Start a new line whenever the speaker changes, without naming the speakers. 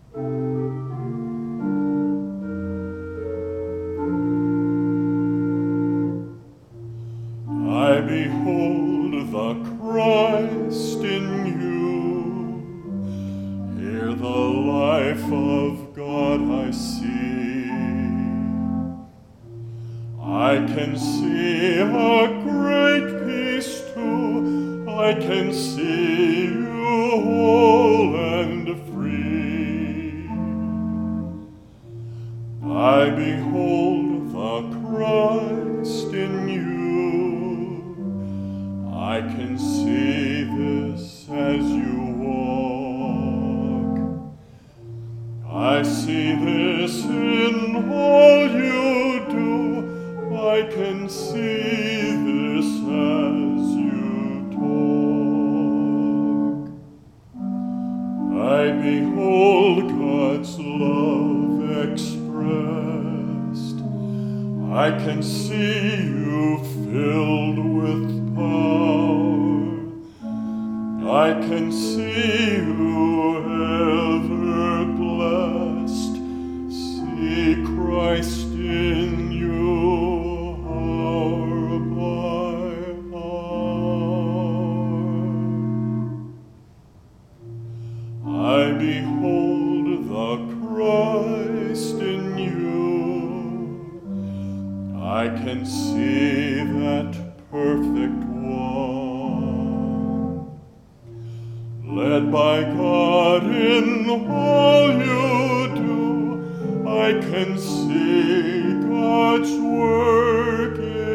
I behold the Christ in you. Here the life of God I see. I can see a great peace too. I can see you whole and free. I behold the Christ in you. I can see this as you walk. I see this in all you do. I can see this as you talk. I behold God's love expressed. I can see you filled with power. I can see you ever blessed. See Christ in you hour by hour. I behold the Christ in you. I can see that perfect one, led by God in all you do. I can see God's work in